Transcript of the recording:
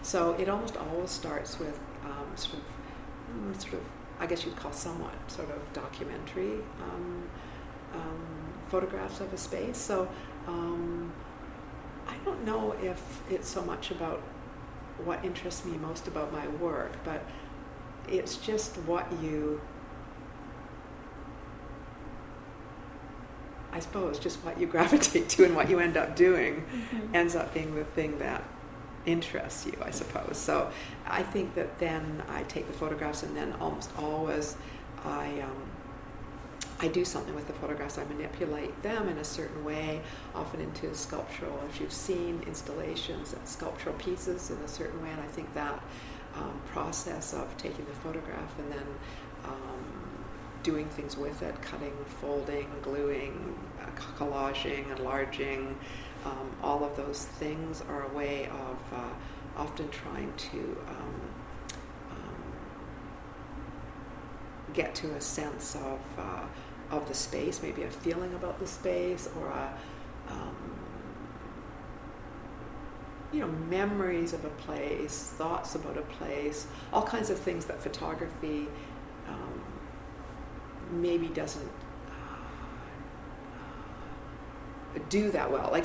So it almost always starts with sort of, I guess you'd call somewhat sort of documentary photographs of a space. So I don't know if it's so much about what interests me most about my work, but it's just what you, I suppose, just what you gravitate to and what you end up doing ends up being the thing that interests you, I suppose. So I think that then I take the photographs, and then almost always I do something with the photographs. I manipulate them in a certain way, often into sculptural, if you've seen installations and sculptural pieces in a certain way, and I think that process of taking the photograph and then doing things with it, cutting, folding, gluing, collaging, enlarging, all of those things are a way of often trying to get to a sense of the space, maybe a feeling about the space, or memories of a place, thoughts about a place, all kinds of things that photography maybe doesn't do that well. Like